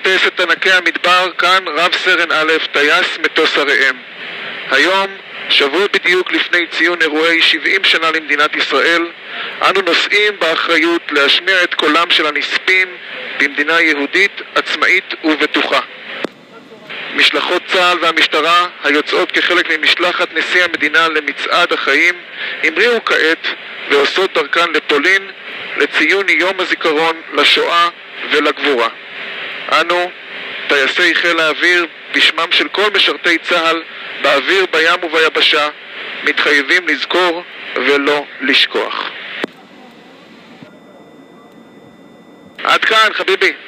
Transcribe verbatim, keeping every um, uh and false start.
טייסת ענקי המדבר, כאן רב סרן א', טייס מטוס הראם. היום, שבוע בדיוק לפני ציון אירועי שבעים שנה למדינת ישראל, אנו נושאים באחריות להשמיע את קולם של הנספים במדינה יהודית, עצמאית ובטוחה. משלחות צה"ל והמשטרה היוצאות כחלק ממשלחת נשיא המדינה למצעד החיים המריאו כעת ועושות דרכן לפולין לציון יום הזיכרון לשואה ולגבורה. אנו, טייסי חיל האוויר, בשמם של כל משרתי צה"ל באוויר, בים וביבשה, מתחייבים לזכור ולא לשכוח. עד כאן, חביבי.